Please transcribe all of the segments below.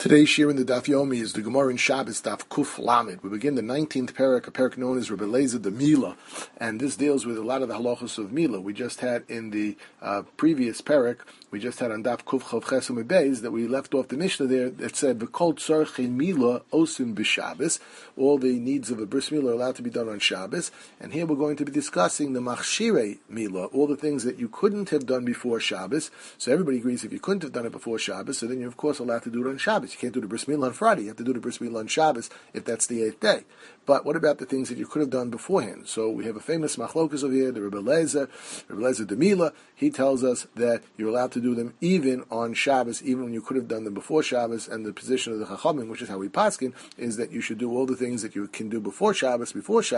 Today's shir in the Daf Yomi is the Gemara in Shabbos Daf Kuf Lamed. We begin the 19th parak, a parak known as Rebbe Eliezer the Mila, and this deals with a lot of the halachos of Mila. We just had in the previous parak, we just had on Daf Kuf Chav Chesem Beis that we left off the Mishnah there that said V'kol tzarchei Mila osim b'Shabbos. All the needs of a bris Mila are allowed to be done on Shabbos, and here we're going to be discussing the Machshirei Mila, all the things that you couldn't have done before Shabbos. So everybody agrees if you couldn't have done it before Shabbos, so then you're of course allowed to do it on Shabbos. You can't do the bris milah on Friday. You have to do the bris milah on Shabbos if that's the 8th day. But what about the things that you could have done beforehand? So we have a famous machlokas over here, the Rebbe Eliezer the Mila. He tells us that you're allowed to do them even on Shabbos, even when you could have done them before Shabbos. And the position of the Chachamim, which is how we paskin, is that you should do all the things that you can do before Shabbos,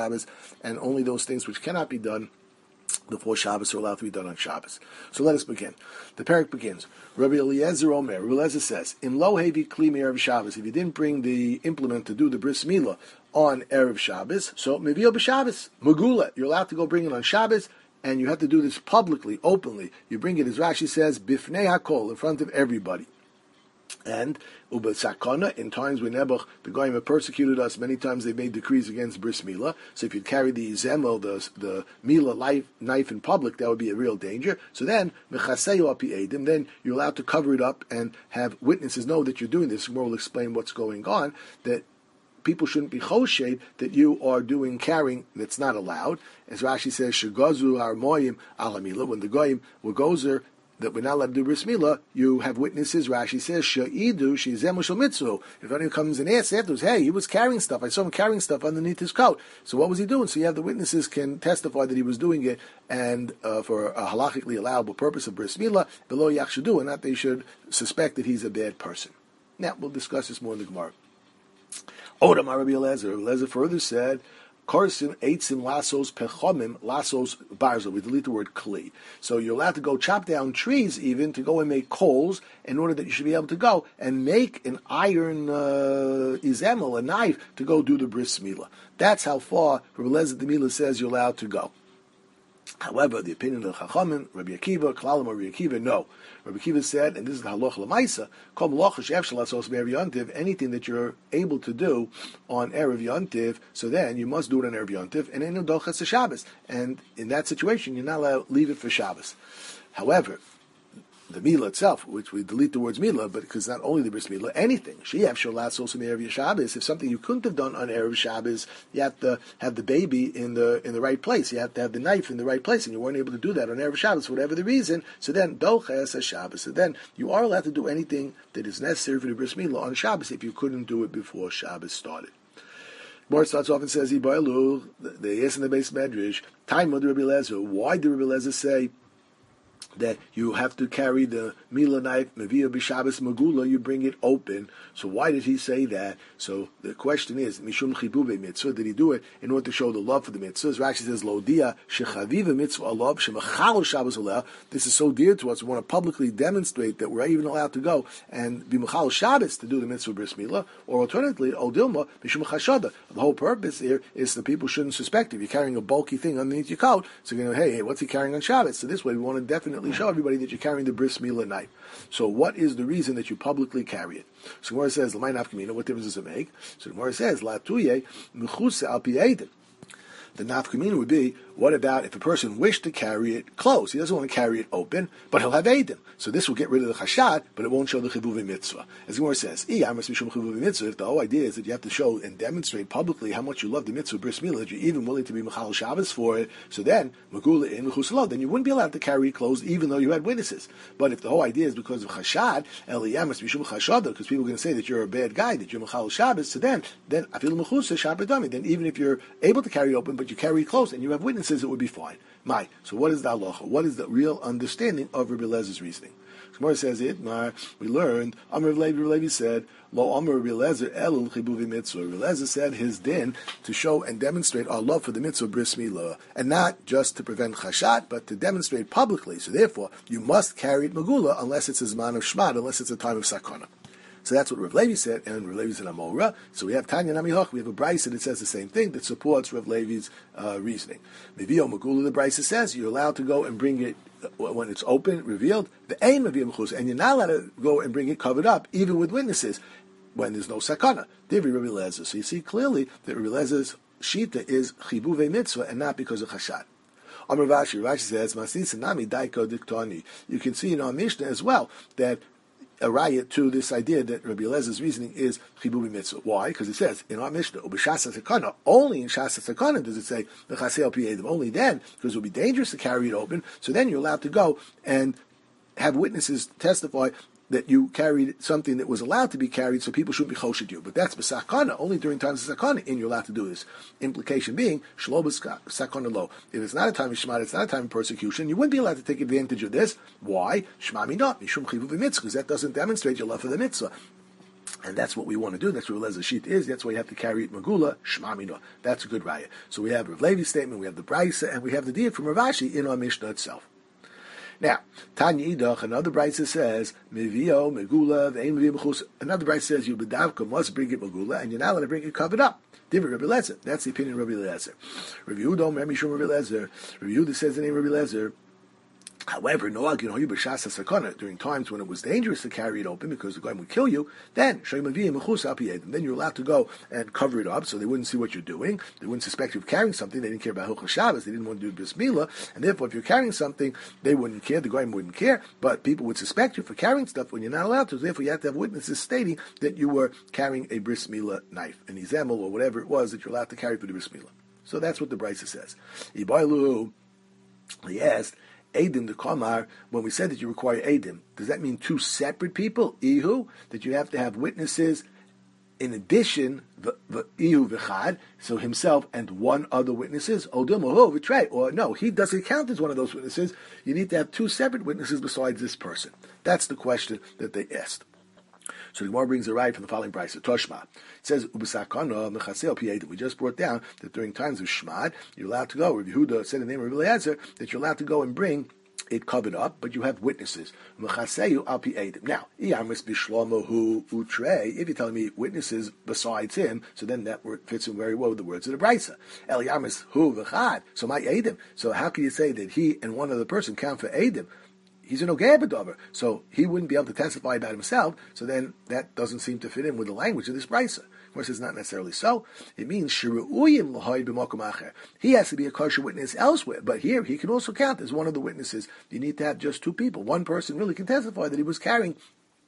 and only those things which cannot be done before Shabbos are allowed to be done on Shabbos. So let us begin. The parak begins. Rabbi Eliezer Omer. Rabbi Eliezer says, "In lo hevi kli me'erev Shabbos." If you didn't bring the implement to do the bris milah on erev Shabbos, so mevio b'Shabbos magula. You're allowed to go bring it on Shabbos, and you have to do this publicly, openly. You bring it, as Rashi says, bifnei hakol, in front of everybody. And ubesakana, in times when Nebuch, the Goyim have persecuted us, many times they made decrees against bris milah. So if you carry the zemel, the milah knife in public, that would be a real danger. So then mechaseyu api edim, then you're allowed to cover it up and have witnesses know that you're doing this. We'll explain what's going on. That people shouldn't be choshed that you are doing carrying that's not allowed. As Rashi says, shegazu harmoyim alamilah, when the Goyim were gozer that we're not allowed to do bris milah, you have witnesses. Rashi says, she'idu shizem u'shel mitzvah. If anyone comes and asks afterwards, hey, he was carrying stuff, I saw him carrying stuff underneath his coat. So what was he doing? So you have the witnesses can testify that he was doing it, and for a halachically allowable purpose of bris milah, below yakshudu, and not they should suspect that he's a bad person. Now, we'll discuss this more in the Gemara. Odam Rabbi Eliezer. Rabbi Eliezer further said, Korsim, Eitzim, Lassos, Pechomim, Lassos, Barzo. We delete the word Kli. So you're allowed to go chop down trees even to go and make coals in order that you should be able to go and make an iron izemel, a knife, to go do the bris milah. That's how far Rabbi Eliezer the Mila says you're allowed to go. However, the opinion of the Chachamim, Rabbi Akiva, Klalim, Rabbi Akiva, no. Rabbi Akiva said, and this is the halacha l'maisa, kol malacha she'efshel lasos be'erev yontiv, anything that you're able to do on erev yontiv, so then you must do it on erev yontiv, and in dochas Shabbos. And in that situation, you're not allowed to leave it for Shabbos. However, the milah itself, which we delete the words milah, but because not only the bris milah, anything. She'ef shalas also erev Shabbos. If something you couldn't have done on erev Shabbos, you have to have the baby in the right place. You have to have the knife in the right place, and you weren't able to do that on erev Shabbos, for whatever the reason. So then dochas Shabbos. So then you are allowed to do anything that is necessary for the bris milah on Shabbos if you couldn't do it before Shabbos started. More starts off and says, "Ibalu." They ask in the base medrash, "Time of Rabbi Eliezer." Why did Rabbi Eliezer say that you have to carry the milah knife, mevia b'Shabbos magula, you bring it open? So why did he say that? So the question is, mishum chibube mitzvah, did he do it in order to show the love for the mitzvah? As Rashi says, lodia shechaviva mitzvah alav shemachal Shabbos aleh. This is so dear to us. We want to publicly demonstrate that we're even allowed to go and be machal Shabbos to do the mitzvah bris milah, or alternatively, odilma mishum chashada. The whole purpose here is that people shouldn't suspect if you're carrying a bulky thing underneath your coat. So you know, hey, what's he carrying on Shabbos? So this way, we want to definitely show everybody that you're carrying the bris milah knife. So what is the reason that you publicly carry it? So Gemara says, "L'may nafkamina." What difference does it make? So the Gemara says, "La tuye mechuse al pi edim." The nafkamina would be, what about if a person wished to carry it closed? He doesn't want to carry it open, but he'll have edim. So this will get rid of the chashad, but it won't show the chibuv mitzvah. As the Gemara says, if the whole idea is that you have to show and demonstrate publicly how much you love the mitzvah bris milah, that you're even willing to be machal Shabbos for it, so then magula in mechusalav, then you wouldn't be allowed to carry it closed even though you had witnesses. But if the whole idea is because of chashad, eliyamas mishum chashada, because people are going to say that you're a bad guy, that you're machal Shabbos, so then afil mechusa shabbat, then even if you're able to carry it open, but you carry it closed and you have witnesses, it would be fine. So what is the halacha? What is the real understanding of Rabbi Eliezer reasoning? Gemara says it. We learned. Amar Rabbi Levi said, "Lo Amar Rabbi Eliezer elul chibuvi mitzvah." Rabbi Eliezer said his din to show and demonstrate our love for the mitzvah bris milah, and not just to prevent chashat, but to demonstrate publicly. So therefore, you must carry it magula unless it's a zman of shmad, unless it's a time of sakana. So that's what Rav Levi said, and Rav Levi said Amora. So we have Tanya Namihoch, we have a brisa that says the same thing, that supports Rav Levi's reasoning. Mevio Magula, the brisa says, you're allowed to go and bring it when it's open, revealed, the aim of Yom Chus, and you're not allowed to go and bring it covered up, even with witnesses. when there's no sakana. Divri Rabbi Eliezer. So you see clearly that Rabbi Eliezer's shita is chibuve mitzvah and not because of chashad. Amar Rashi says, Masisa nami daiko diktani. You can see in our Mishnah as well that a raya to this idea that Rabbi Eliezer's reasoning is chibuve mitzvah. Why? Because it says in our Mishnah, ubishasa sakana, only in shasa sakana does it say v'chasei piyedim. Only then, because it would be dangerous to carry it open. So then you're allowed to go and have witnesses testify that you carried something that was allowed to be carried, so people shouldn't be choshid you. But that's b'sakana, only during times of sakana, and you're allowed to do this. Implication being, shlo b'sakana lo. If it's not a time of shemad, it's not a time of persecution, you wouldn't be allowed to take advantage of this. Why? Shema not, mishum chivu v'mitzvah, because that doesn't demonstrate your love for the mitzvah. And that's what we want to do. That's what Eliezer sheet is. That's why you have to carry it magula, shema mina. That's a good raya. So we have Rav Levi's statement, we have the Brisa, and we have the diet from Rav Ashi in our Mishnah itself. Now, Tanya Idach, another Brisa says, Mevio, Megula, Ve'en Mevio Mechus. Another Brisa says, you bedavka must bring it Megula, and you're not allowed to bring it covered up. Different Rabbi Eliezer. That's the opinion of Rabbi Eliezer. Rabbi Yehuda, Rabbi Shum, Rabbi Eliezer. Rabbi Yehuda says the name Rabbi Eliezer. However, during times when it was dangerous to carry it open because the guy would kill you, then then you're allowed to go and cover it up so they wouldn't see what you're doing. They wouldn't suspect you of carrying something. They didn't care about Hilchos Shabbos. They didn't want to do Bris Milah, and therefore, if you're carrying something, they wouldn't care. The guy wouldn't care, but people would suspect you for carrying stuff when you're not allowed to. Therefore, you have to have witnesses stating that you were carrying a Bris Milah knife, an izemel or whatever it was that you're allowed to carry for the Bris Milah. So that's what the Brisa says. He asked, Eidim the Kamar, when we said that you require Eidim, does that mean two separate people? Ihu, that you have to have witnesses in addition, Ihu v'chad, so himself and one other witnesses, Odim or v'trei, or no, he doesn't count as one of those witnesses. You need to have two separate witnesses besides this person. That's the question that they asked. So the Gemara brings a right from the following Brisa, Toshma. It says, Ubisakana mechaseo piyedim. We just brought down that during times of Shmad, you're allowed to go. Rabbi Yehuda said in the name of Rabbi Eliezer that you're allowed to go and bring it covered up, but you have witnesses. Mechaseu al piyedim. Now, iyamis bishlomo utrei. If you're telling me witnesses besides him, so then that word fits in very well with the words of the Brisa. El yamis hu v'chad. So my edim. So how can you say that he and one other person count for edim? He's an ogei b'dover, so he wouldn't be able to testify about himself. So then that doesn't seem to fit in with the language of this brisa. Of course, it's not necessarily so. It means shiru'uyim l'hoy b'makom acher. He has to be a kosher witness elsewhere, but here he can also count as one of the witnesses. You need to have just two people. One person really can testify that he was carrying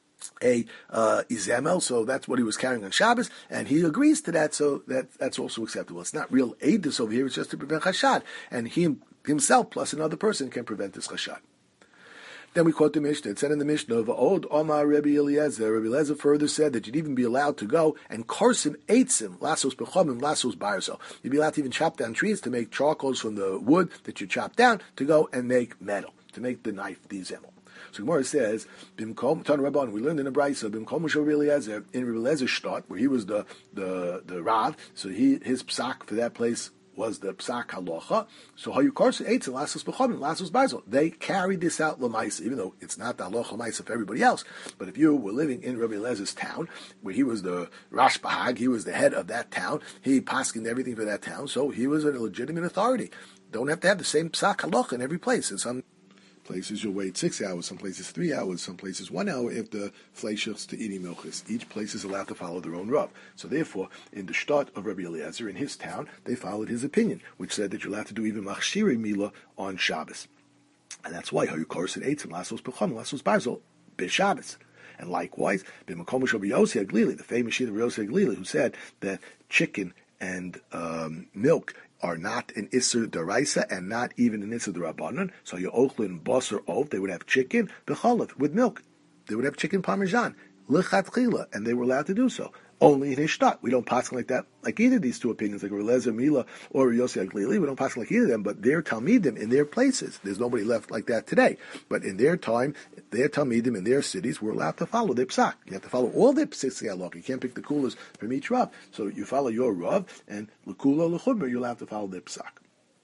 a izemel, so that's what he was carrying on Shabbos, and he agrees to that, so that's also acceptable. It's not real eidus over here; it's just to prevent chashad, and he himself plus another person can prevent this chashad. Then we quote the Mishnah. It said in the Mishnah, "Va'od Omar Rabbi Eliezer." Rabbi Eliezer further said that you'd even be allowed to go and karsim eitzim, lasos bechomim, lasos barzo. You'd be allowed to even chop down trees to make charcoals from the wood that you chop down to go and make metal, to make the knife, the zemel. So Gemara says, "Bimkom Tan Rabban." We learned in the Brisa, "Bimkom Moshe Rabbi Eliezer," in Rabbi Eliezer's shtot, where he was the Rav. So his psak for that place was the psak halacha. So how you karsim eitzim, lasos bechomim, lasos barzo. They carried this out lamaisa, even though it's not the halacha lamaisa for everybody else. But if you were living in Rabbi Eliezer's town, where he was the Rash Bahag, he was the head of that town, he paskined everything for that town, so he was a legitimate authority. Don't have to have the same psak halacha in every place. In some places you'll wait 6 hours, some places 3 hours, some places 1 hour after fleishichs to eating milchis. Each place is allowed to follow their own Rav. So therefore, in the shtot of Rabbi Eliezer, in his town, they followed his opinion, which said that you're allowed to do even machshiri milah on Shabbos. And that's why, how you karsim eitzim, lasos bechom, lasos barzel, b'Shabbos. And likewise, b'makom Rabbi Yossi Aglili, the famous sheet of Rabbi Yossi Aglili, who said that chicken and milk are not an Isser Daraisa and not even an Isser Darabanan. So your Ochlin, Basar, Ov, they would have chicken, B'chalav, with milk. They would have chicken Parmesan, L'chatchila, and they were allowed to do so. Only in Hishtat. We don't pass like that, like either of these two opinions, like Eliezer Mila or Yossi Aglili. We don't pass like either of them, but their Talmidim in their places. There's nobody left like that today. But in their time, their Talmidim in their cities were allowed to follow their psak. You have to follow all their psak halach. You can't pick the coolers from each Rav. So you follow your Rav, and l'kula l'chumra, you're allowed to follow their psak.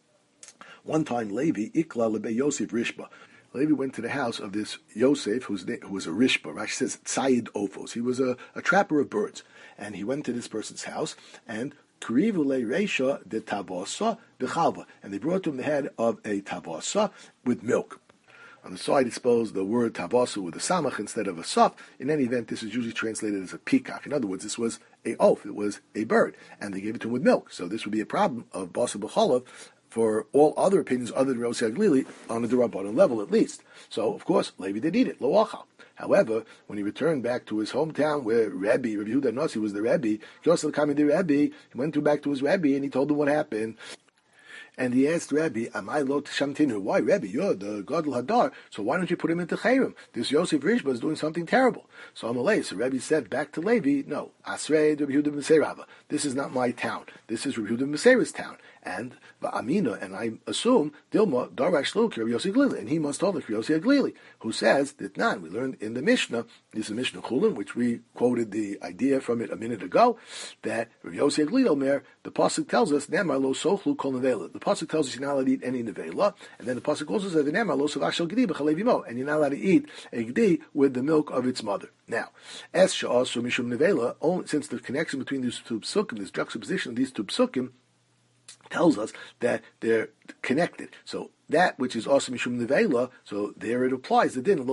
One time, Levi, Ikla lebe Yosef Rishba. Levi went to the house of this Yosef, who was a Rishba. Rashi says Tzayid Ofos. He was a trapper of birds. And he went to this person's house, and Krivule Reisha de Tabasa Bechalva. And they brought to him the head of a Tabasa with milk. On the side, it's supposed the word tabasu with a samach instead of a saf. In any event, this is usually translated as a peacock. In other words, this was a oaf. It was a bird, and they gave it to him with milk. So this would be a problem of basa b'chalav for all other opinions other than Rav Yossi Aglili on a Durabanan level at least. So, of course, Levi did eat it, lo achal. However, when he returned back to his hometown where Rabbi Yehuda Nasi was the Rabbi, he went back to his Rabbi and he told him what happened. And he asked Rabbi, "Am I lo tishamtinu? Why, Rabbi? You're the Gadol Hadar. So why don't you put him into Chayrim? This Yosef Rishba is doing something terrible." So Amalei, so Rabbi said back to Levi, "No, Asrei Rabbi Yehuda B'Meseirava. This is not my town. This is Rabbi Yehuda B'Meseira's town. And Amina, and I assume Dilma Darash Lu Rabbi Yossi Aglili, and he must hold Rabbi Yossi Aglili, who says that none. We learned in the Mishnah, this is Mishnah Chulin, which we quoted the idea from it a minute ago, that Rabbi Yossi Aglili Omer, the pasuk tells us Nemar lo sochlu kol nevela. The pasuk tells us you're not allowed to eat any nevela, and then the pasuk also says Nemar lo savashel gedi b'chalev imo, and you're not allowed to eat a gedi with the milk of its mother. Now, as sha'asu mishum nevela, since the connection between these two psukim, this juxtaposition of these two psukim, tells us that they're connected. So that which is also mishum nevela, so there it applies the din.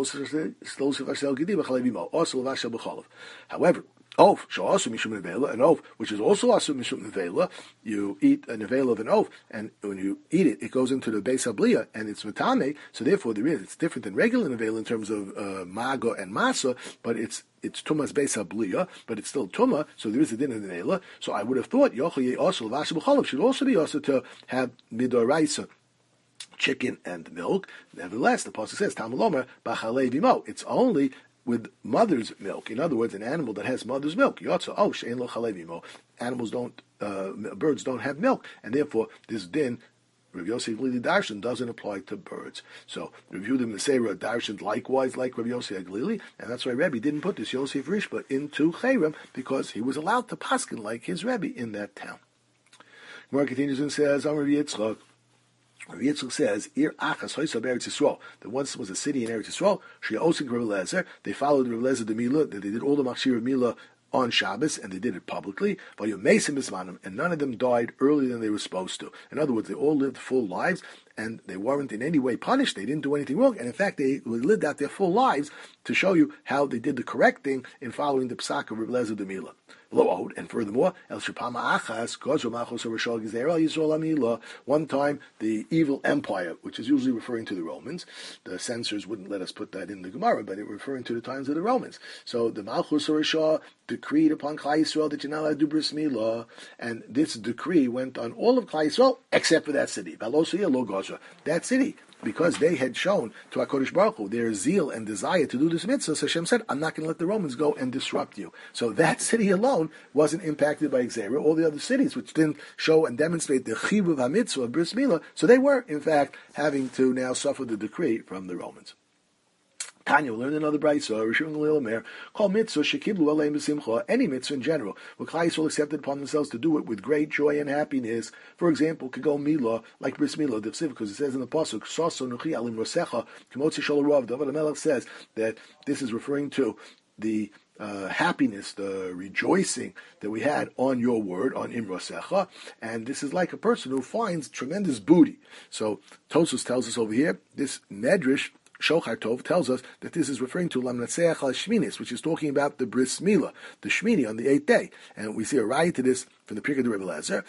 However, oaf, also mishum nevela, an oaf which is also mishum nevela, you eat a nevela of an oaf, and when you eat it, it goes into the beis habliya, and it's matame. So therefore, it's different than regular nevela in terms of maga and masa, but it's tumas beis habliya, but it's still tuma. So there is a din of nevela. So I would have thought yochel also l'vasha b'chalav should also be also to have midoraisa, chicken and milk. Nevertheless, the pasuk says Talmud b'chalei v'imo. It's only with mother's milk. In other words, an animal that has mother's milk. Yotza she'en lo chalei v'imo. Animals don't, birds don't have milk, and therefore this din, Rav Yossi Aglili Darshan, doesn't apply to birds. So Rav Yehuda Meseira Darshan likewise like Rav Yossi Aglili, and that's why Rebbe didn't put this Yosef Rishba into Chayrim, because he was allowed to paskin like his Rebbe in that town. Gemara continues and says, Amar Yitzchak. Rav Yitzchak says, Ir Achas Hoysa Eretz Yisrael. There once was a city in Eretz Yisrael. Shia Osik Rav Eliezer. They followed Rav Eliezer the Mila. They did all the Machshir of Mila on Shabbos, and they did it publicly. And none of them died earlier than they were supposed to. In other words, they all lived full lives, and they weren't in any way punished. They didn't do anything wrong. And in fact, they lived out their full lives to show you how they did the correct thing in following the psak of Rav Eliezer the Mila. And furthermore, one time the evil empire, which is usually referring to the Romans, the censors wouldn't let us put that in the Gemara, but it referring to the times of the Romans. So the Malchus Rishah decreed upon Klal Yisrael that you're not allowed to do bris milah, and this decree went on all of Klal Yisrael except for that city, that city. Because they had shown to HaKadosh Baruch Hu their zeal and desire to do this mitzvah, so Hashem said, I'm not going to let the Romans go and disrupt you. So that city alone wasn't impacted by Xera. All the other cities which didn't show and demonstrate the chibuv ha-mitzvah of bris milah, so they were, in fact, having to now suffer the decree from the Romans. Tanya, learn another brayso. Rishon Gamliel Omer, call mitzvah shekiblu aleim b'simcha. Any mitzvah in general, where Klal Yisrael accepted upon themselves to do it with great joy and happiness. For example, could go milah like bris milah, because it says in the pasuk, "Saso nuchi alim rosecha k'motzi shol rav." David HaMelech says that this is referring to the happiness, the rejoicing that we had on your word, on Imrosecha, and this is like a person who finds tremendous booty. So Tosus tells us over here, this Medrash Shochar Tov tells us that this is referring to Lamnatseach al Shminis, which is talking about the Bris Milah, the Shmini on the 8th day. And we see a riot to this from the Pirkei of Rebbe Lezer.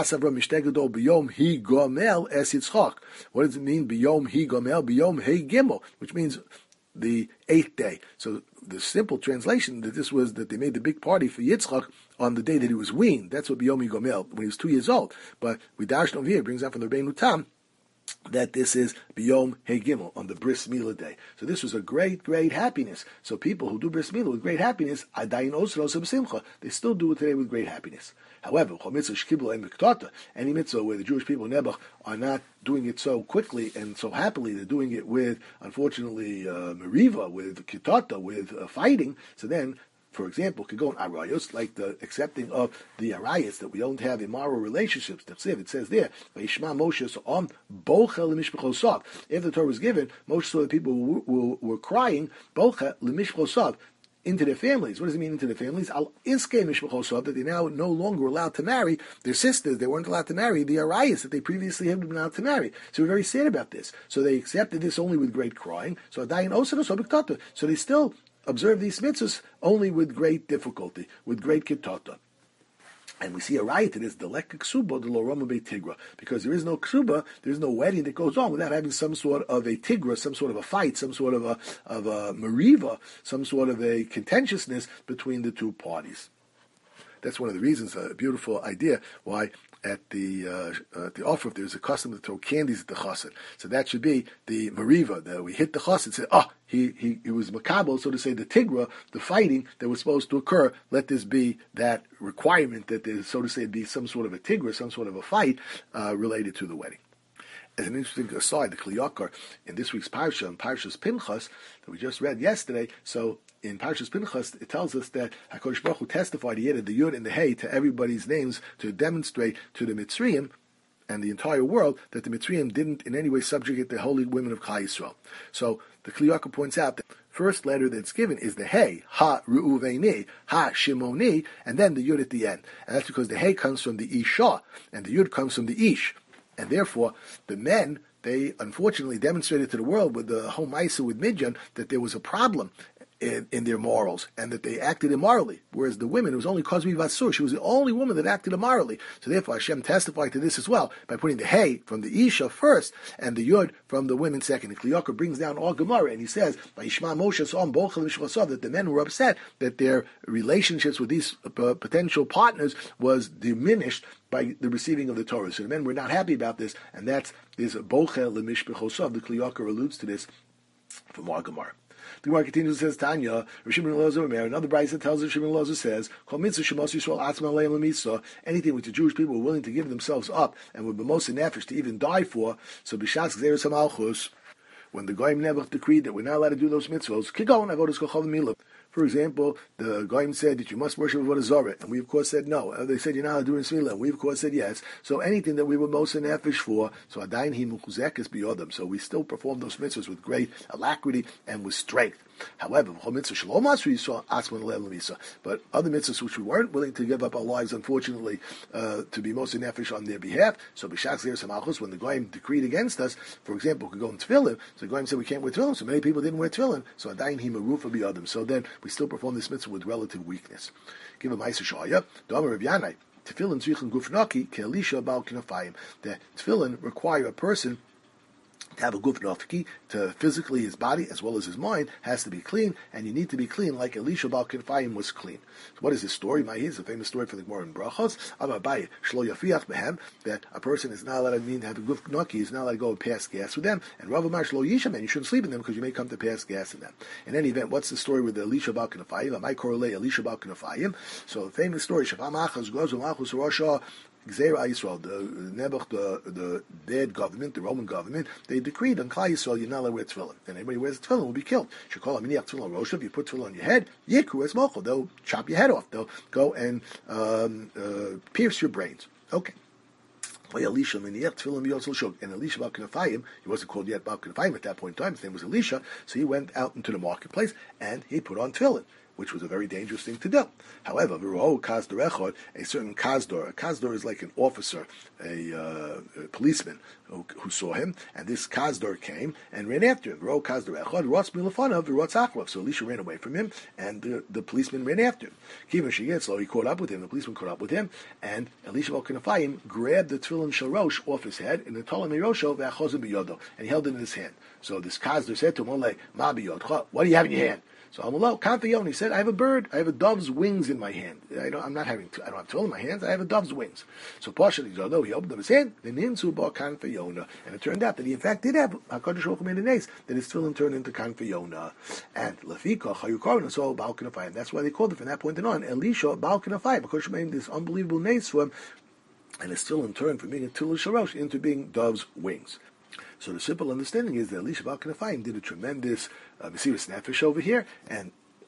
B'yom hi gomel es Yitzchak. What does it mean? B'yom hi gomel, b'yom hey gimel, which means the 8th day. So the simple translation that this was that they made the big party for Yitzchak on the day that he was weaned. That's what b'yom hi gomel, when he was 2 years old. But we darshan over here, brings out from the Rebbeinu Tam, that this is B'yom Hey Gimel, on the Bris Milah day. So this was a great, great happiness. So people who do Bris Milah with great happiness, Adayin Osro B'Simcha, they still do it today with great happiness. However, any mitzvah where the Jewish people in Nebuch are not doing it so quickly and so happily, they're doing it with, unfortunately, meriva, with kitata, with fighting, so then, for example, could go in arayos, like the accepting of the arayos that we don't have immoral relationships. It says there, Vayishma Moshe on bocha lemishpachosav. If the Torah was given, Moshe saw the people were crying bocha lemishpachosav, into their families. What does it mean into their families? Al iskei mishpachosov, that they're now no longer allowed to marry their sisters. They weren't allowed to marry the arayas that they previously had been allowed to marry. So we're very sad about this. So they accepted this only with great crying. So adayin osanos obiktata. So they still observe these mitzvahs only with great difficulty, with great kitata. And we see a riot to this, the lek ksuba, the lorama be tigra, because there is no ksuba, there is no wedding that goes on without having some sort of a tigra, some sort of a fight, some sort of a mariva, some sort of a contentiousness between the two parties. That's one of the reasons, a beautiful idea, why at the offer there's a custom to throw candies at the chassid. So that should be the mariva, that we hit the chassid, say, he was makabel, so to say, the tigra, the fighting that was supposed to occur, let this be that requirement that there, so to say, be some sort of a tigra, some sort of a fight related to the wedding. As an interesting aside, the Kli Yakar in this week's parsha, in Parshas Pinchas, that we just read yesterday, so in Parshas Pinchas, it tells us that HaKadosh Baruch Hu testified, he added the Yud and the Hey to everybody's names to demonstrate to the Mitzrayim and the entire world that the Mitzrayim didn't in any way subjugate the holy women of Klal Yisrael. So the Kli Yakar points out that the first letter that's given is the Hey, Ha Reuveni, Ha Shimoni, and then the Yud at the end. And that's because the Hey comes from the Isha, and the Yud comes from the Ish. And therefore, the men, they unfortunately demonstrated to the world with the whole Maisa with Midian that there was a problem in their morals, and that they acted immorally. Whereas the women, it was only Kozmi Vasur. She was the only woman that acted immorally. So therefore Hashem testified to this as well, by putting the Hey from the Isha first, and the Yud from the women second. And Kli Yakar brings down all Gemara, and he says, by Yishma Moshe Som Bochel Mishvasov, that the men were upset that their relationships with these potential partners was diminished by the receiving of the Torah. So the men were not happy about this, and that's this Bochel Lemishbechosov. The Kli Yakar alludes to this from our Gemara. The Gemara continues, says Tanya, Rishim Elazar Omer, another Brisa tells us, Rishim Elazar says, Kol mitzvah shemos Yisrael atzma leim l'mitzvah, anything which the Jewish people were willing to give themselves up and would be most nefesh to even die for, so b'shas gzeres hamalchus, when the Goyim Nebuch decreed that we're not allowed to do those mitzvahs, kigon avodas kol milah. For example, the Goyim said that you must worship Avodah Zarah, and we of course said no. They said you're not allowed to do it in Smilah, and we of course said yes. So anything that we were most nefesh for, so adayin hi mechuzekes biyodam. So we still perform those mitzvahs with great alacrity and with strength. However, but other mitzvahs which we weren't willing to give up our lives, unfortunately, to be most nefesh on their behalf. So b'shas zeres hamalchus, when the Goyim decreed against us, for example, we could go in tefillin. So the Goyim said we can't wear tefillin. So many people didn't wear tefillin. So adayin hi merufa biyodam. So then we still perform this mitzvah with relative weakness. Give a ma'aser shaya. Domer Rav Yanai. Tefillin tzrichen gufnaki ke'elisha bal kinafayim. The tefillin require a person to have a guf nafki, to physically his body as well as his mind has to be clean, and you need to be clean like Elisha Bal Kinfayim was clean. So what is this story? It's a famous story from the Gemara in Brachos. Ababai shlo yafiach behem, that a person is not allowed to have a guf nafki, he's not allowed to go and pass gas with them. And Rav Amar shlo yisham, and you shouldn't sleep in them because you may come to pass gas in them. In any event, what's the story with the Elisha Bal Kinfayim? Amai korolei Elisha Bal Kinfayim. So the famous story, Shafam Achaz goes Malchus Rasha. Gzeira Yisrael, the dead government, the Roman government, they decreed on Klal Yisrael you're not allowed to wear tefillin, and anybody who wears tefillin will be killed. Shekol Aminiach Tefillin Rosh, if you put tefillin on your head, Yikru es mochel, they'll chop your head off. They'll go and pierce your brains. Okay. And Elisha Bal Kinafayim, he wasn't called yet Bal Kinafayim at that point in time. His name was Elisha, so he went out into the marketplace and he put on tefillin, which was a very dangerous thing to do. However, a certain kazdor, a kazdor is like an officer, a policeman who saw him, and this kazdor came and ran after him. So Elisha ran away from him, and the policeman ran after him. He caught up with him, the policeman caught up with him, and Elisha Bal Kinafayim grabbed the tefillin sharosh off his head, and the tolam mirosho ve'achozim biyodo, and he held it in his hand. So this kazdor said to him, Ma biyodcha, what do you have in your hand? So Amallah Kantayon, he said, I have a bird, I have a dove's wings in my hand. I don't have tefillin in my hands, I have a dove's wings. So Pasha, although he opened up his hand, then Ninsu ba Kanfayona. And it turned out that he in fact did have HaKadosh Baruch Hu made an ace, that his tefillin turned into Kanfayona. And Lafika Chayukarna, so Bal Kinafayim. That's why they called it from that point on Elisha Bal Kinafayim, because he made this unbelievable nace for him, and it's still in turn from being a Tulu Sharosh into being dove's wings. So the simple understanding is that Elisha Bal Kinafayim did a tremendous Mesiras Nefesh over here, and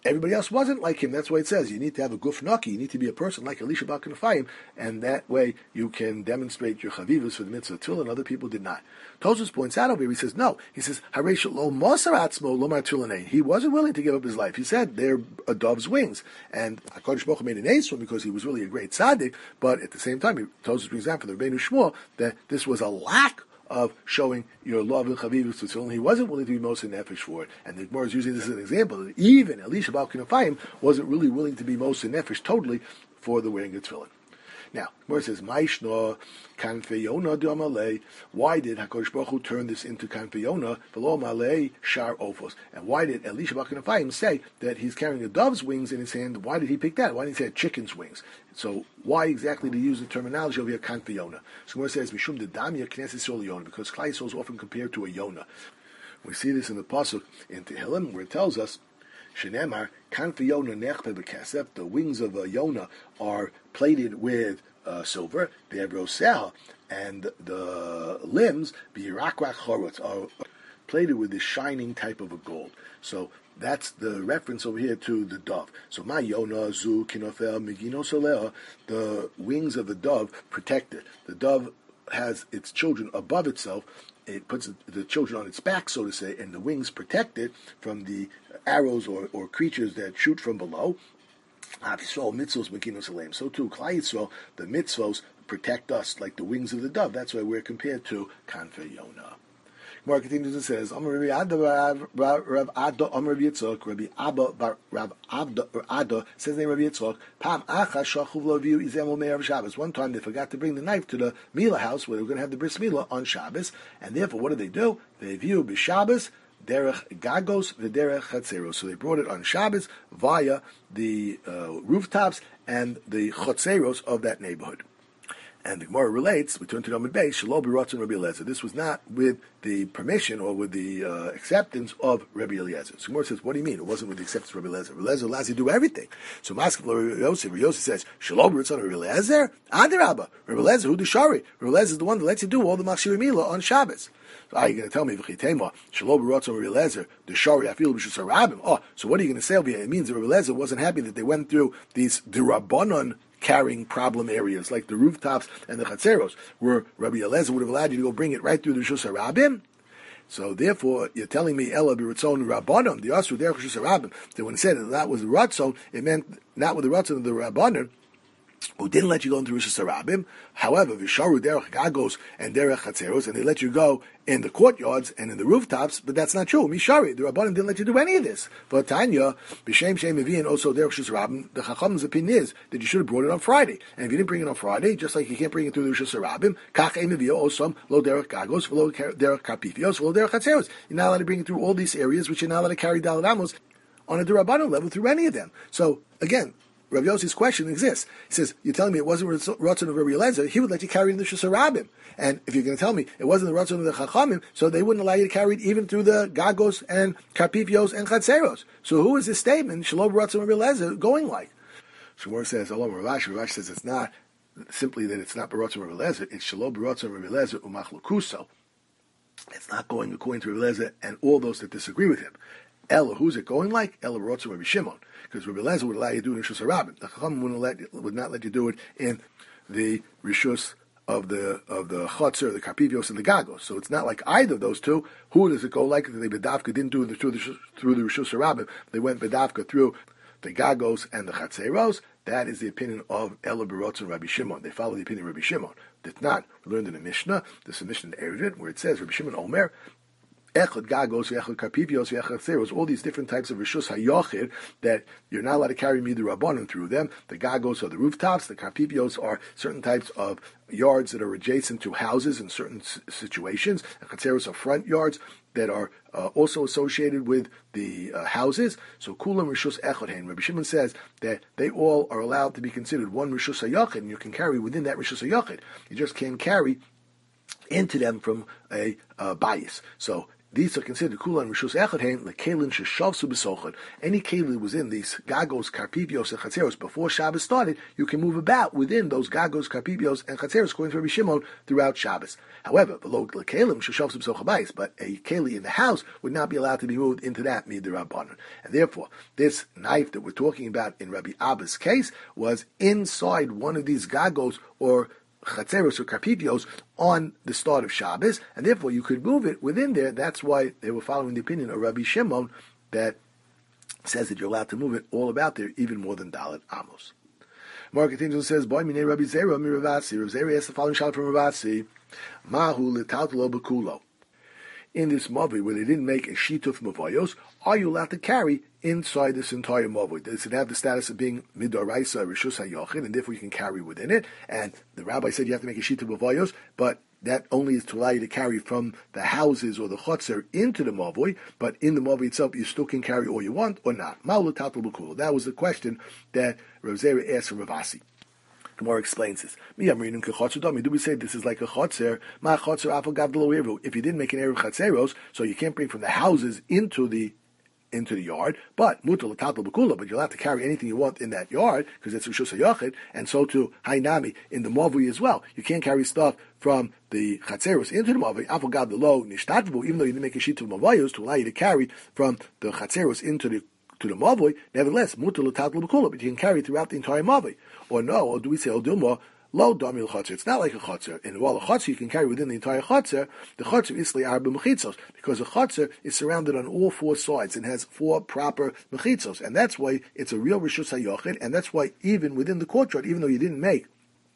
everybody else wasn't like him. That's why it says you need to have a guf naki. You need to be a person like Elisha Bar Kanafayim, and that way you can demonstrate your chavivus for the mitzvah of tefillin. Other people did not. Tosfos points out over here. He says no. He says Harei lo mosar atzmo lo mar tefillin. He wasn't willing to give up his life. He said they're a dove's wings, and Hakadosh Baruch Hu made an ace for him because he was really a great tzaddik. But at the same time, Tosfos brings out for the Rebbeinu Shmuel that this was a lack of showing your love and chavivus to tefillin. He wasn't willing to be Moshe Nefesh for it. And the Gemara is using this as an example that even Elisha Bar Kanafayim wasn't really willing to be Moshe Nefesh totally for the wearing of tefillin. Now, Gemara says, Maishna Kanfei Yona D'Amalei. Why did HaKadosh Baruch Hu turn this into Kanfei Yona V'lo Malei Shar Ofos? And why did Elisha Bar Kanafayim say that he's carrying a dove's wings in his hand? Why did he pick that? Why didn't he say a chicken's wings? So why exactly did he use the terminology over here Kanfei Yona? So Gemara says, Mishum D'Damya Knesset Yisrael Yona, because Klal Yisrael is often compared to a Yona. We see this in the pasuk in Tehillim where it tells us Shenemar Kanfei Yona Nechpe B'Kesef. The wings of a Yona are plated with silver. They have rosel, and the limbs birakrak chorot are plated with this shining type of a gold. So that's the reference over here to the dove. So my Yona zu kinofel migino solea. The wings of the dove protect it. The dove has its children above itself. It puts the children on its back, so to say, and the wings protect it from the arrows or creatures that shoot from below. So too, Klal Yisrael, the mitzvos protect us like the wings of the dove. That's why we're compared to Kanfei Yona. Gemara continues and says, Amar Rabbi Ada Rav Ada Amar Rabbi Yitzchak Rabbi Abba Rav Ada says name Rabbi Yitzchak Pam Acha Shachuv Lo Viu Izem Me'er Shabbos. One time they forgot to bring the knife to the Mila house where they were going to have the bris Mila on Shabbos, and therefore what do? They view b'Shabbos derech gagos v'derech chatzeros. So they brought it on Shabbos via the rooftops and the chatzeros of that neighborhood. And the Gemara relates, we turn to Amud Beis, Shelo b'Ratzon Rabbi Eliezer. This was not with the permission or with the acceptance of Rabbi Eliezer. So the Gemara says, what do you mean? It wasn't with the acceptance of Rabbi Eliezer. Rabbi Eliezer allows you to do everything. So Maskef Rabbi Yosef says, Shelo b'Ratzon Rabbi Eliezer? Adarabba. Rabbi Eliezer, who Shari? Rabbi Eliezer is the one that lets you do all the Machshir Mila on Shabbos. So you're going to tell me, Shelo b'Ratzon Rabbi Eliezer, the Shari, I feel b'Shus HaRabim. Oh, so what are you going to say over here? It means that Rabbi Eliezer wasn't happy that they went through these D'Rabbanan carrying problem areas like the rooftops and the chatzeros, where Rabbi Eliezer would have allowed you to go bring it right through the Rishus HaRabim. So therefore, you're telling me Ella b'Ratzon Rabbanon, the Asur derech Rishus HaRabim. That when it said that was the Ratzon, it meant not with the Ratzon of the Rabbanon, who didn't let you go into Rishus HaRabim. However, Visharu derech Gagos and derech Chatzeros, and they let you go in the courtyards and in the rooftops, but that's not true. Mishari, the Rabbanim didn't let you do any of this. But Tanya, B'Shem Shem Evian, also derech Rishus HaRabim, the Chacham's opinion is that you should have brought it on Friday. And if you didn't bring it on Friday, just like you can't bring it through the Rishus HaRabim, Kach Ein Mevio Osam, Lo derech Gagos, Lo derech Karpifios, Lo derech Chatzeros. You're not allowed to bring it through all these areas, which you're not allowed to carry Daled Amos on a D'Rabbanan level through any of them. So, again, Rabbi Yossi's question exists. He says, you're telling me it wasn't Ratzon of Rabbi Eliezer, he would let you carry it in the Rishus HaRabim. And if you're going to tell me it wasn't the Ratzon of the Chachamim, so they wouldn't allow you to carry it even through the Gagos and Karpipios and Chatzeros. So who is this statement, Shelo b'Ratzon Rabbi Eliezer, going like? Shmuel says, Rav says it's not simply that it's not b'Ratzon Rabbi Eliezer, it's Shelo b'Ratzon Rabbi Eliezer umachlukuso. It's not going according to Rabbi Eliezer and all those that disagree with him. Ella, who's it going like? Ella b'Ratzon Rabbi Shimon. Because Rabbi Eliezer would allow you to do it in Rishus HaRabim. The Chacham would not let you do it in the Rishus of the Chotzer, the Karpivios, and the Gagos. So it's not like either of those two. Who does it go like? They Bedavka didn't do it through the Rishus HaRabim. They went Bedavka through the Gagos and the Chatzeros. That is the opinion of Ella b'Ratzon Rabbi Shimon. They follow the opinion of Rabbi Shimon. If not, we learned in the Mishnah, this is a Mishnah in Eruvin, where it says, Rabbi Shimon Omer, Echad Gagos, Echad Karpipios, Echad Theros, all these different types of Rishus HaYochid that you're not allowed to carry me the Rabbanon through them. The Gagos are the rooftops, the Karpipios are certain types of yards that are adjacent to houses in certain situations, and Chatzeros are front yards that are also associated with the houses. So Kulam Rishus Echad Hein. Rabbi Shimon says that they all are allowed to be considered one Rishus HaYochid, and you can carry within that Rishus HaYochid. You just can't carry into them from a bias. So these are considered kulan rishus echad lekelin sheshavsu b'sochad. Any keli that was in these gagos, karpipios, and chatzeros before Shabbos started, you can move about within those gagos, karpipios, and chatzeros according to Rabbi Shimon throughout Shabbos. However, below lekelim sheshavsu b'sochad bayis, but a keli in the house would not be allowed to be moved into that midrabanan. And therefore, this knife that we're talking about in Rabbi Abba's case was inside one of these gagos or chatzeros or karpipios on the start of Shabbos, and therefore you could move it within there. That's why they were following the opinion of Rabbi Shimon that says that you're allowed to move it all about there, even more than Dalet Amos. Mark continues and says, "Boy, minei Rabbi Zera mi Ravasi." Rabbi Zera asked the following shot from Ravasi: "Mahu letaltalo bekulo." In this mavi where they didn't make a shituf mavoyos, are you allowed to carry inside this entire mavi? Does it have the status of being midoraisa rishus hayochid, and therefore you can carry within it? And the rabbi said you have to make a shituf mavoyos, but that only is to allow you to carry from the houses or the chotzer into the mavi, but in the mavi itself you still can carry all you want or not. That was the question that Rav Zera asked from Ravasi. Gemara explains this. Do we say this is like a chotzer? If you didn't make an erev chatzeros, so you can't bring from the houses into the yard, but but you're allowed to carry anything you want in that yard because it's rishus hayachid, and so to hainami in the mavui as well. You can't carry stuff from the chatzeros into the mavui. Even though you didn't make a sheet of mavayos to allow you to carry from the chatzeros into the mavui, nevertheless, but you can carry throughout the entire mavui. Or no, or do we say odilma lo damil chotzer? It's not like a chotzer. And while a chotzer you can carry within the entire chotzer, the chotzer is arba mechitzos, because a chotzer is surrounded on all four sides and has four proper mechitzos, and that's why it's a real rishus hayochid, and that's why even within the courtyard, even though you didn't make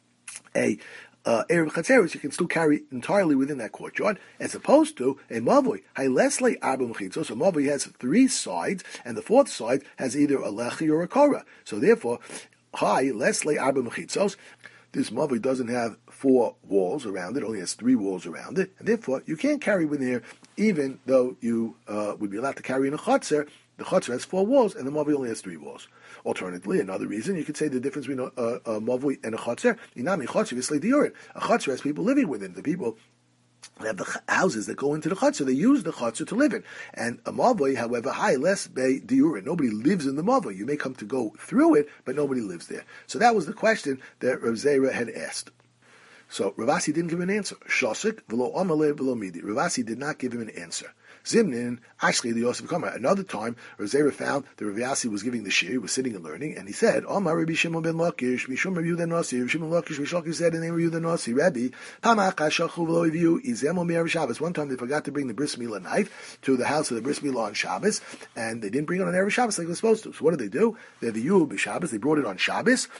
a erev chatzeros, you can still carry entirely within that courtyard, as opposed to a mavui. Hailesle arba mechitzos. A mavui has three sides, and the fourth side has either a lechi or a korah. So therefore, lesle arba mechitzos. This mavui doesn't have four walls around it; only has three walls around it, and therefore you can't carry within here, even though you would be allowed to carry in a chotzer. The chotzer has four walls, and the mavui only has three walls. Alternatively, another reason, you could say the difference between a mavui and a chotzer. Inami chotzer visle diurin. A chotzer has people living within. The people have the houses that go into the chotzer. They use the chotzer to live in. And a mavui, however, less be diurin. Nobody lives in the mavui. You may come to go through it, but nobody lives there. So that was the question that Rav Zera had asked. So Ravasi didn't give an answer. Shosik v'lo amale v'lo midi. Ravasi did not give him an answer. Zimnin, actually, the Yosef Kamar. Another time, Rav Zera found that Rav Yassi was giving the shir, he was sitting and learning, and he said, Omar Rabbi Shimon ben Lakish, Mishum Rabbi Yehuda Nasi, Rabbi Shimon Lakish, Rishokish said in the name of Yehuda Nasi, Rabbi, Pamach HaShachu v'lo Yiviu, Izem Omer Shabbos. One time they forgot to bring the bris milah knife to the house of the bris milah on Shabbos, and they didn't bring it on Erev Shabbos like they were supposed to. So what did they do? They had the Yuh b'Shabbos, they brought it on Shabbos,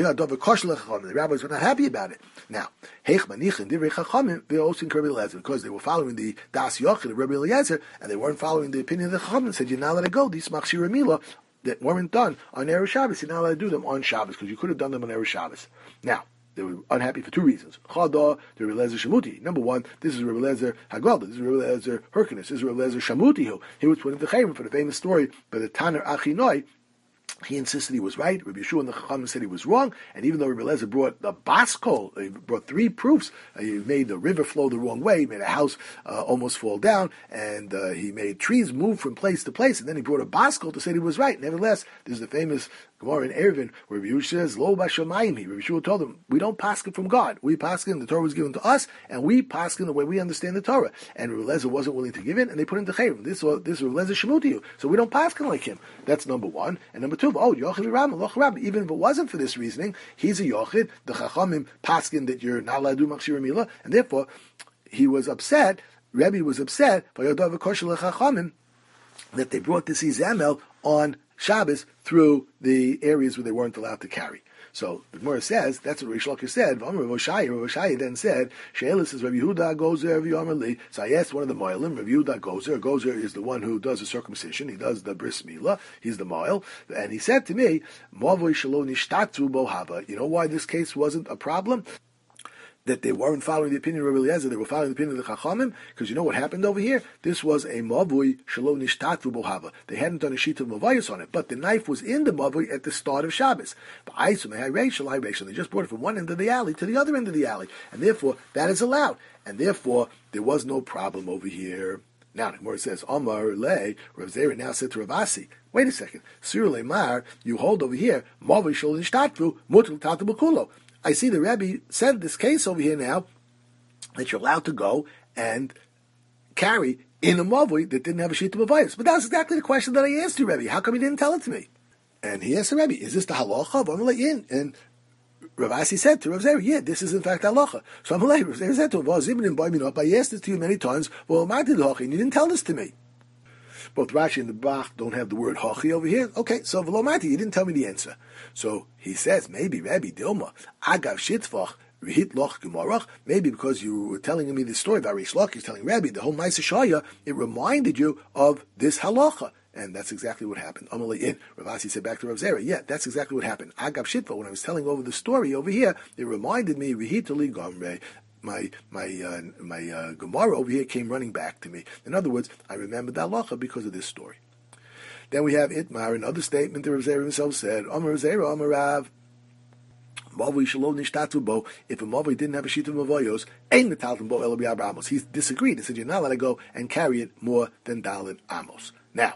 the rabbis were not happy about it. Now, because they were following the Das Yochid of Rabbi Eliezer, and they weren't following the opinion of the Chacham, said, you're not allowed to go, these Machshir Milah that weren't done on Erev Shabbos, you're not allowed to do them on Shabbos, because you could have done them on Erev Shabbos. Now, they were unhappy for two reasons. Chada, the Rabbi Eliezer Shamuti. Number one, this is Rabbi Eliezer Hagwalda, this is Rabbi Eliezer Hyrcanus, this is Rabbi Eliezer Shamuti, who he was put into Chayim for the famous story by the Tanner Achinoi. He insisted he was right. Rabbi Yeshua and the Chachamim said he was wrong. And even though Rabbi Eliezer brought the baskol, he brought three proofs. He made the river flow the wrong way. He made a house almost fall down. And he made trees move from place to place. And then he brought a baskol to say he was right. Nevertheless, there's the famous Gemara in Eruvin where Rabbi Yeshua says, Lo b'shamayim. Rabbi Yeshua told him, we don't paskin from God. We paskin, the Torah was given to us, and we paskin the way we understand the Torah. And Rabbi Eliezer wasn't willing to give in, and they put him to Chayim. This Rabbi Eliezer Shemuti, so we don't paskin like him. That's number one. And number two, Yochid Ram, even if it wasn't for this reasoning, he's a Yochid, the Chachamim paskin that you're not allowed to do Machshir Milah, and therefore he was upset, Rebbe was upset, that they brought this Izamel on Shabbos through the areas where they weren't allowed to carry. So the Gemara says, that's what Rish Lakish said. Rav Oshaya then said, She'elis says, Rabbi Yehuda Gozer, Rabbi Yomer Li. So I asked one of the Moilim, Rabbi Yehuda Gozer. Gozer is the one who does the circumcision. He does the bris milah. He's the Moil. And he said to me, Mavoi Shelo Nishtatu Bohava. You know why this case wasn't a problem? That they weren't following the opinion of Rabbi Eliezer, they were following the opinion of the Chachamim, because you know what happened over here? This was a mavui shelo nishtatu bohava. They hadn't done a sheet of mavayos on it, but the knife was in the mavui at the start of Shabbos. They just brought it from one end of the alley to the other end of the alley, and therefore that is allowed, and therefore there was no problem over here. Now the Gemara says, Amar le, Rav Zera now said to Rav Asi, wait a second, Sir Lemar, you hold over here, Mavi shel nishtatvu, mutul tatu b'kulo. I see the Rebbe said this case over here now, that you're allowed to go and carry in a Mavi that didn't have a sheet of Mavayos. But that's exactly the question that I asked you, Rebbe. How come you didn't tell it to me? And he asked the Rebbe, is this the halacha of Amalei? And Rav Asi said to Rav Zera, yeah, this is in fact halacha. So Amalei, Rav Zera said to him, I asked this to you many times, well, and you didn't tell this to me. Both Rashi and the Bach don't have the word hachi over here. Okay, so Velomati, you didn't tell me the answer. So he says, maybe Rebbe Dilma, Agav Shitvach, maybe because you were telling me this story about Rish Lakish telling Rabbi the whole Ma'aseh Shaya, it reminded you of this halacha, and that's exactly what happened. Amalei Rav Asi said back to Rav Zera, yeah, that's exactly what happened. Agav Shitva, when I was telling over the story over here, it reminded me Rihitali Gomre. My Gemara over here came running back to me. In other words, I remembered the halacha because of this story. Then we have Itmar, another statement that Rav Zera himself said, Amar Zera, Amar Rav. If a Mavi didn't have a sheet of Mavoyos, he disagreed. He said, you're not allowed to go and carry it more than Dalet Amos. Now,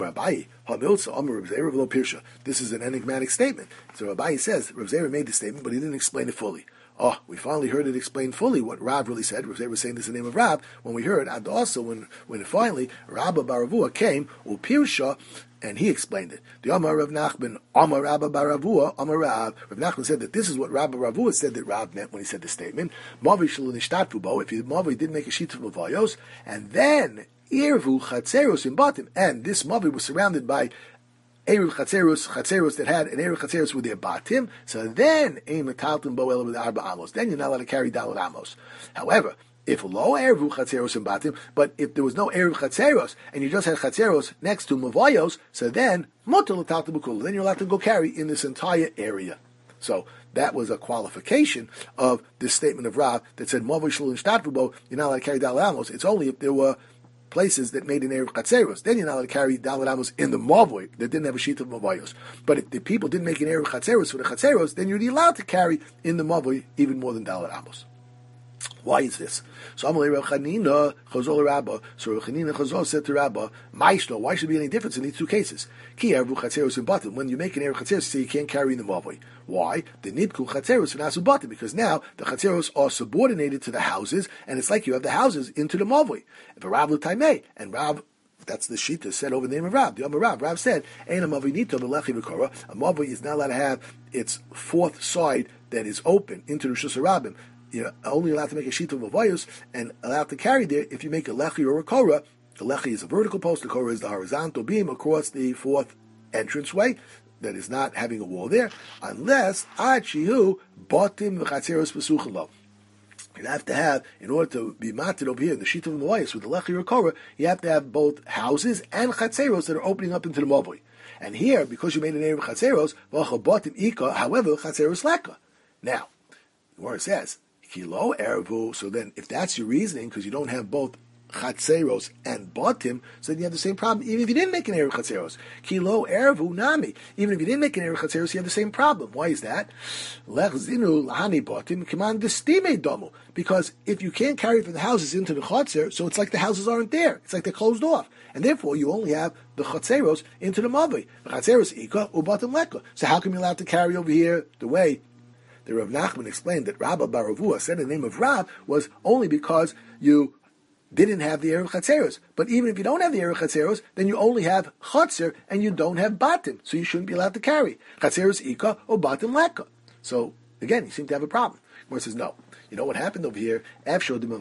this is an enigmatic statement. So Abayi says, Rav Zera made the statement, but he didn't explain it fully. Oh, we finally heard it explained fully what Rav really said. Rav Zera was saying this in the name of Rav. When we heard, and also when finally Rabba Baravua came, Upirsha, and he explained it. The Amar Rav Nachman, Amar Rabba Baravua, Amar Rav. Rav Nachman said that this is what Rabba Baravua said that Rav meant when he said the statement. Mavi shelu nishtatvu bo, if Mavi did make a sheet of Mavayos, and then Irvu Chatzeros in Batim, and this Mavi was surrounded by Erev Chatzeros that had an Erev Chatzeros with their Batim, so then Ein Metaltim Bo Ela with Arba Amos, then you're not allowed to carry Dalet Amos. However, if lo Erev Chatzeros in Batim, but if there was no Erev Chatzeros, and you just had Chatzeros next to Mavayos, so then Motel Metaltim B'Kul, then you're allowed to go carry in this entire area. So that was a qualification of this statement of Rav that said Mavi Shlu and Shtadvubo, you're not allowed to carry Dalet Amos. It's only if there were places that made an Erev Chatzeros. Then you're not allowed to carry Dalet Amos in the Mavoi that didn't have a sheet of Mavayos. But if the people didn't make an Erev Chatzeros for the Chatzeros, then you're allowed to carry in the Mavoi even more than Dalet Amos. Why is this? So Amalei Rav Chanina Chazol Rabba. So Rav Chanina Chazol said to Rabba, Maishno, why should there be any difference in these two cases? Ki Erev Chatzeros and Batim. When you make an Erev Chatzeros, so you can't carry in the Mavoi. Why? The Nidku Chatzeros and Asu Batim, because now the Chatzeros are subordinated to the houses, and it's like you have the houses into the Mavoi. If a Rav L'Taimei, and Rav, that's the Shita said over the name of Rav. The Amar Rav. Rav said, Ein a Mavoi Nito B'Lechi V'Kora. A Mavoi is not allowed to have its fourth side that is open into the Rishus Harabim. You're only allowed to make a sheet of Mavayos and allowed to carry there if you make a lechi or a korah. The lechi is a vertical post, the korah is the horizontal beam across the fourth entranceway that is not having a wall there, unless achihu batim v'chatzeros v'suchelo. You have to have, in order to be mated over here in the sheet of Mavayos with the lechi or korah, you have to have both houses and chatzeros that are opening up into the Mavoi. And here, because you made an area of chatzeros, batim ika, however, chatzeros leka. Now, where it says, Kilo ervu. So then, if that's your reasoning, because you don't have both chatzeros and batim, so then you have the same problem. Even if you didn't make an erev chatzeros, kilo ervu nami. Even if you didn't make an erev chatzeros, you have the same problem. Why is that? Lech zinu lahani batim command destime domu. Because if you can't carry from the houses into the chatzer, so it's like the houses aren't there. It's like they're closed off, and therefore you only have the chatzeros into the mavi. The chatzeros ika ubatim leka. So how come you're allowed to carry over here the way the Rav Nachman explained that Rabba Baravua said the name of Rav was only because you didn't have the Erev Chatzeros. But even if you don't have the Erev Chatzeros, then you only have Chatzer and you don't have Batim. So you shouldn't be allowed to carry. Chatzeros Ika or Batim Leka. So again, you seem to have a problem. Gemara says no. You know what happened over here? With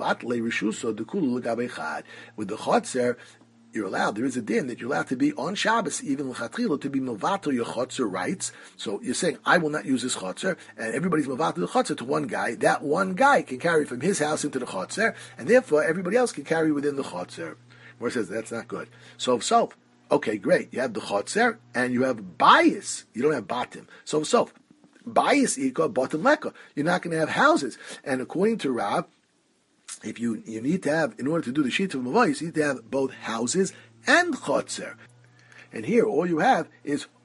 the Chatzer, you're allowed, there is a din that you're allowed to be on Shabbos, even l'chatchila, to be mevato your chotzer rights. So you're saying, I will not use this chotzer, and everybody's mevato the chotzer to one guy. That one guy can carry from his house into the chotzer, and therefore everybody else can carry within the chotzer. Where it says that's not good. So, okay, great. You have the chotzer, and you have bias. You don't have batim. So, bias ika, batim leka. You're not going to have houses. And according to Rav, if you need to have, in order to do the sheet of Mavayos, you need to have both houses and chotzer. And here, all you have is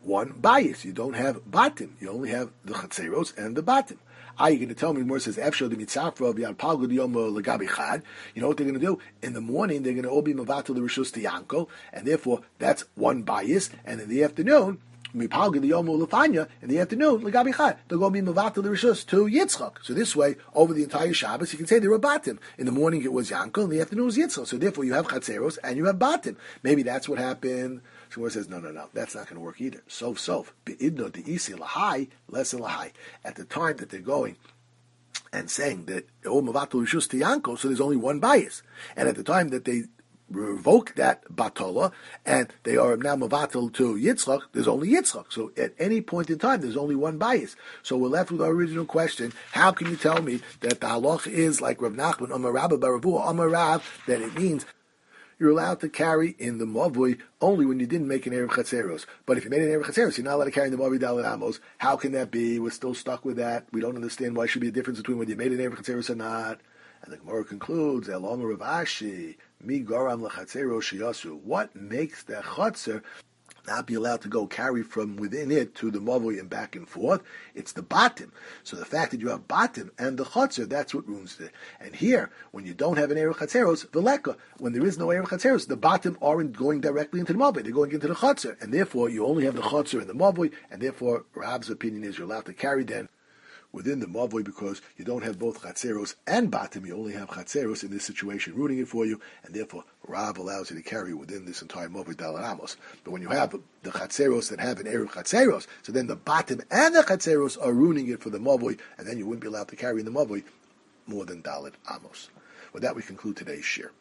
one bias. You don't have batim. You only have the chatzeros and the batim. You're going to tell me more says Efshel de mitzafra v'al palgu diyom legabi chad. You know what they're going to do? In the morning, they're going to all be mavatal the rishus tiyanko, and therefore that's one bias. And in the afternoon, mipalgu diyom lefanya. In the afternoon, legabi chad, they're going to be mavatal the rishus to Yitzchak. So this way, over the entire Shabbos, you can say they were batim. In the morning it was Yankel, in the afternoon it was Yitzchak. So therefore, you have chatzeros and you have batim. Maybe that's what happened. Shmuel says, no, that's not going to work either. Sof. Be'idno de'isi lahai, less lahai. At the time that they're going and saying that, oh, mavatul rishus tiyanko, so there's only one bias. And at the time that they revoke that batola, and they are now mavatul to Yitzchak, there's only Yitzchak. So at any point in time, there's only one bias. So we're left with our original question, how can you tell me that the halach is like Rav Nachman, Amar Rabba Baravua, Amar Rav, that it means you're allowed to carry in the Mavui only when you didn't make an Erev Chatzeros. But if you made an Erev Chatzeros, you're not allowed to carry in the Mavui Dalet Amos. How can that be? We're still stuck with that. We don't understand why there should be a difference between whether you made an Erev Chatzeros or not. And the Gemara concludes, El Omer Rav Ashi, Mi Goram L'Chatzeros Shiyasu. What makes the Chatzer not be allowed to go carry from within it to the Mavui and back and forth? It's the Batim. So the fact that you have Batim and the Chatzer, that's what ruins it. And here, when you don't have an Erev Chatzeros, Veleka, when there is no Erev Chatzeros, the Batim aren't going directly into the Mavui, they're going into the Chatzer. And therefore, you only have the Chatzer and the Mavui, and therefore, Rab's opinion is you're allowed to carry then within the Mavui, because you don't have both Chatzeros and Batim, you only have Chatzeros in this situation rooting it for you, and therefore Rav allows you to carry within this entire Mavui Dalet Amos. But when you have the Chatzeros that have an Erev Chatzeros, so then the Batim and the Chatzeros are ruining it for the Mavui, and then you wouldn't be allowed to carry in the Mavui more than Dalet Amos. With that, we conclude today's shir.